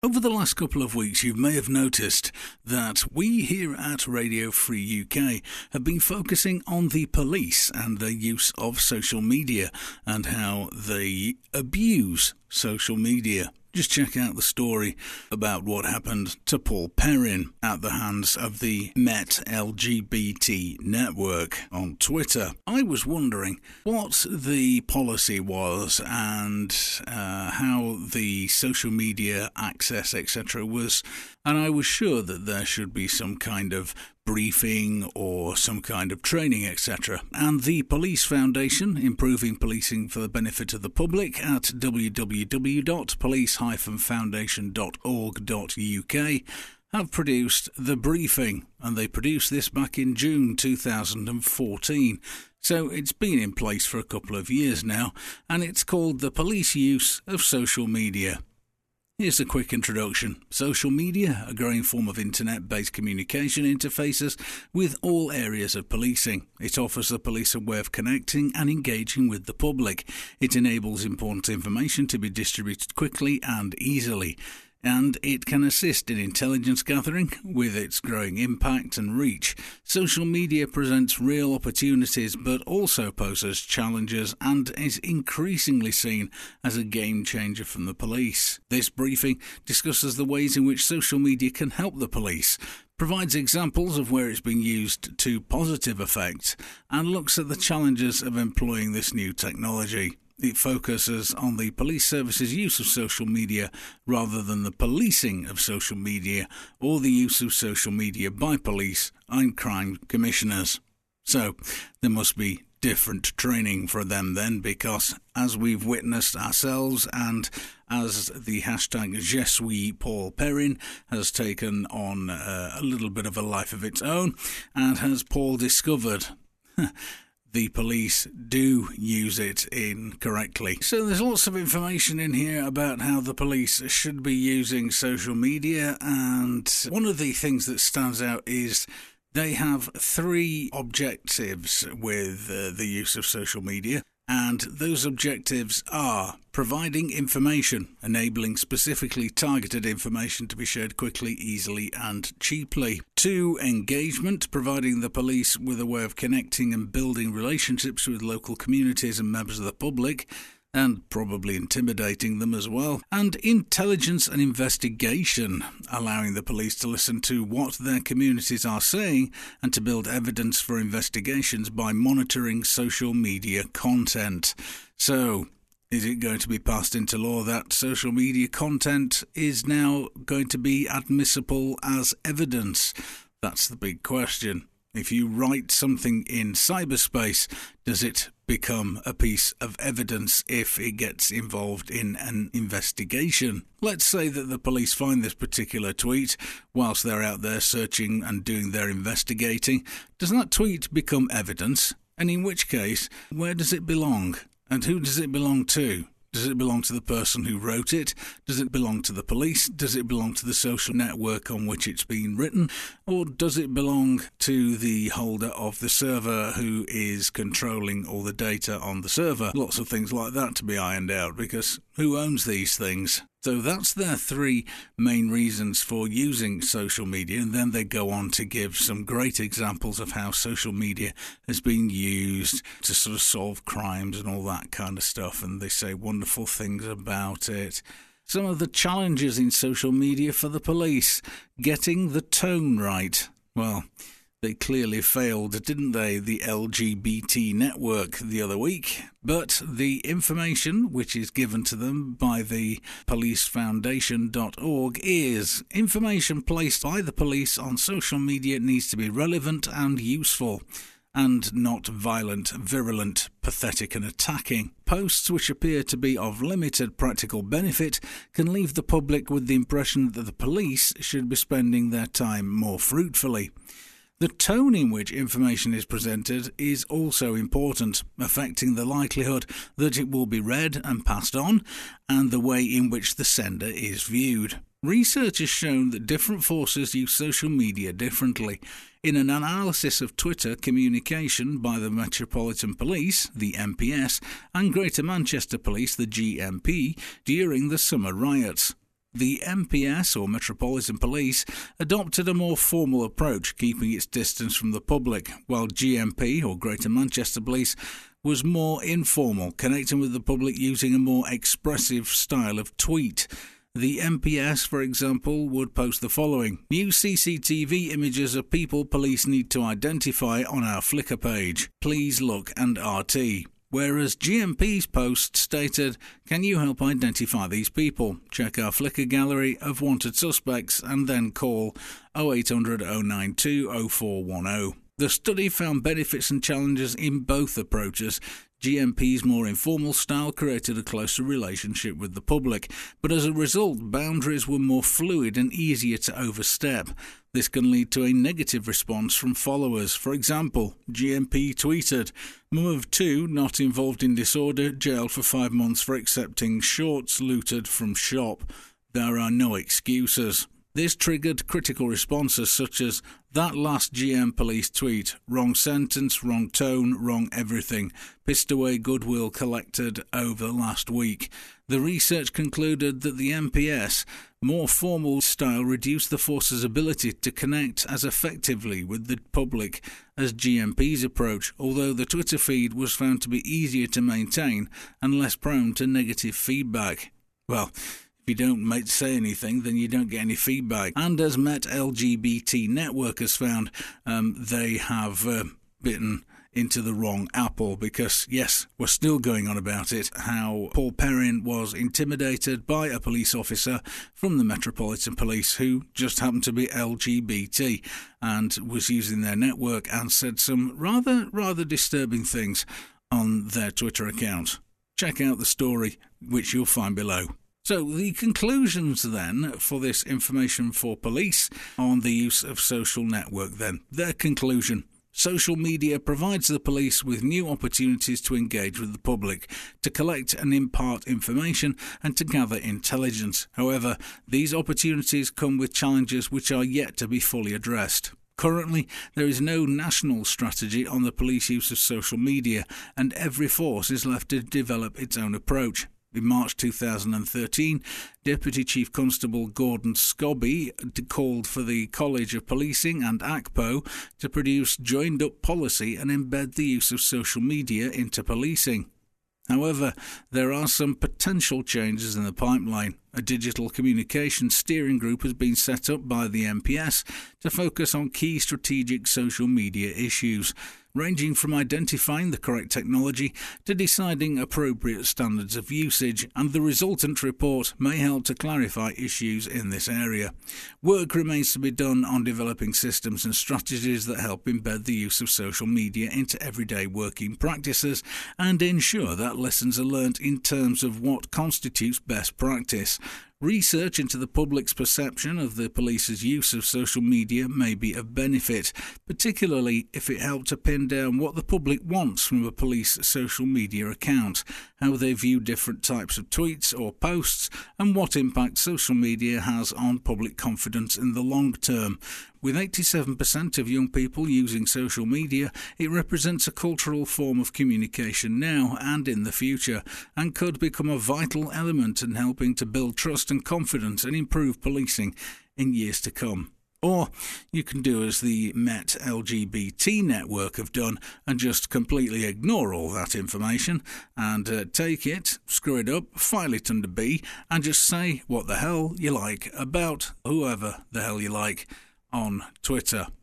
Over the last couple of weeks, you may have noticed that we here at Radio Free UK have been focusing on the police and their use of social media and how they abuse social media. Just check out the story about what happened to Paul Perrin at the hands of the Met LGBT network on Twitter. I was wondering what the policy was and how the social media access, etc. was, and I was sure that there should be some kind of briefing or some kind of training, etc. And the Police Foundation, Improving Policing for the Benefit of the Public, at www.police-foundation.org.uk, have produced the briefing, and they produced this back in June 2014. So it's been in place for a couple of years now, and it's called The Police Use of Social Media. Here's a quick introduction. Social media, a growing form of internet-based communication interfaces with all areas of policing. It offers the police a way of connecting and engaging with the public. It enables important information to be distributed quickly and easily, and it can assist in intelligence gathering with its growing impact and reach. Social media presents real opportunities but also poses challenges and is increasingly seen as a game changer from the police. This briefing discusses the ways in which social media can help the police, provides examples of where it's been used to positive effect, and looks at the challenges of employing this new technology. It focuses on the police service's use of social media rather than the policing of social media or the use of social media by police and crime commissioners. So there must be different training for them then, because as we've witnessed ourselves and as the hashtag #JeSuisPaulPerrin has taken on a little bit of a life of its own, and has Paul discovered the police do use it incorrectly. So there's lots of information in here about how the police should be using social media, and one of the things that stands out is they have 3 objectives with the use of social media. And those objectives are providing information, enabling specifically targeted information to be shared quickly, easily and cheaply. 2, engagement, providing the police with a way of connecting and building relationships with local communities and members of the public, and probably intimidating them as well. And intelligence and investigation, allowing the police to listen to what their communities are saying and to build evidence for investigations by monitoring social media content. So, is it going to be passed into law that social media content is now going to be admissible as evidence? That's the big question. If you write something in cyberspace, does it become a piece of evidence if it gets involved in an investigation? Let's say that the police find this particular tweet whilst they're out there searching and doing their investigating. Does that tweet become evidence? And in which case, where does it belong? And who does it belong to? Does it belong to the person who wrote it? Does it belong to the police? Does it belong to the social network on which it's been written? Or does it belong to the holder of the server who is controlling all the data on the server? Lots of things like that to be ironed out, because who owns these things? So that's their 3 main reasons for using social media, and then they go on to give some great examples of how social media has been used to sort of solve crimes and all that kind of stuff, and they say wonderful things about it. Some of the challenges in social media for the police: getting the tone right. Well, they clearly failed, didn't they, the LGBT network the other week? But the information which is given to them by the policefoundation.org is information placed by the police on social media needs to be relevant and useful, and not violent, virulent, pathetic and attacking. Posts which appear to be of limited practical benefit can leave the public with the impression that the police should be spending their time more fruitfully. The tone in which information is presented is also important, affecting the likelihood that it will be read and passed on, and the way in which the sender is viewed. Research has shown that different forces use social media differently. In an analysis of Twitter communication by the Metropolitan Police, the MPS, and Greater Manchester Police, the GMP, during the summer riots, The MPS, or Metropolitan Police, adopted a more formal approach, keeping its distance from the public, while GMP, or Greater Manchester Police, was more informal, connecting with the public using a more expressive style of tweet. The MPS, for example, would post the following: "New CCTV images of people police need to identify on our Flickr page. Please look and RT." Whereas GMP's post stated, "Can you help identify these people? Check our Flickr gallery of wanted suspects and then call 0800 092 0410. The study found benefits and challenges in both approaches. GMP's more informal style created a closer relationship with the public, but as a result, boundaries were more fluid and easier to overstep. This can lead to a negative response from followers. For example, GMP tweeted, "Mum of two not involved in disorder, jailed for 5 months for accepting shorts looted from shop. There are no excuses." This triggered critical responses such as, "That last GM police tweet, wrong sentence, wrong tone, wrong everything, pissed away goodwill collected over last week." The research concluded that the MPS, more formal style, reduced the force's ability to connect as effectively with the public as GMP's approach, although the Twitter feed was found to be easier to maintain and less prone to negative feedback. Well, if you don't say anything, then you don't get any feedback. And as Met LGBT Network has found, they have bitten into the wrong apple because, yes, we're still going on about it, how Paul Perrin was intimidated by a police officer from the Metropolitan Police who just happened to be LGBT and was using their network and said some rather disturbing things on their Twitter account. Check out the story, which you'll find below. So the conclusions then for this information for police on the use of social network then. Their conclusion: social media provides the police with new opportunities to engage with the public, to collect and impart information and to gather intelligence. However, these opportunities come with challenges which are yet to be fully addressed. Currently, there is no national strategy on the police use of social media, and every force is left to develop its own approach. In March 2013, Deputy Chief Constable Gordon Scobby called for the College of Policing and ACPO to produce joined-up policy and embed the use of social media into policing. However, there are some potential changes in the pipeline. A digital communications steering group has been set up by the MPS to focus on key strategic social media issues, ranging from identifying the correct technology to deciding appropriate standards of usage, and the resultant report may help to clarify issues in this area. Work remains to be done on developing systems and strategies that help embed the use of social media into everyday working practices and ensure that lessons are learnt in terms of what constitutes best practice. Research into the public's perception of the police's use of social media may be of benefit, particularly if it helped to pin down what the public wants from a police social media account, how they view different types of tweets or posts, and what impact social media has on public confidence in the long term. With 87% of young people using social media, it represents a cultural form of communication now and in the future, and could become a vital element in helping to build trust and confidence and improve policing in years to come. Or you can do as the Met LGBT Network have done and just completely ignore all that information and take it, screw it up, file it under B, and just say what the hell you like about whoever the hell you like on Twitter.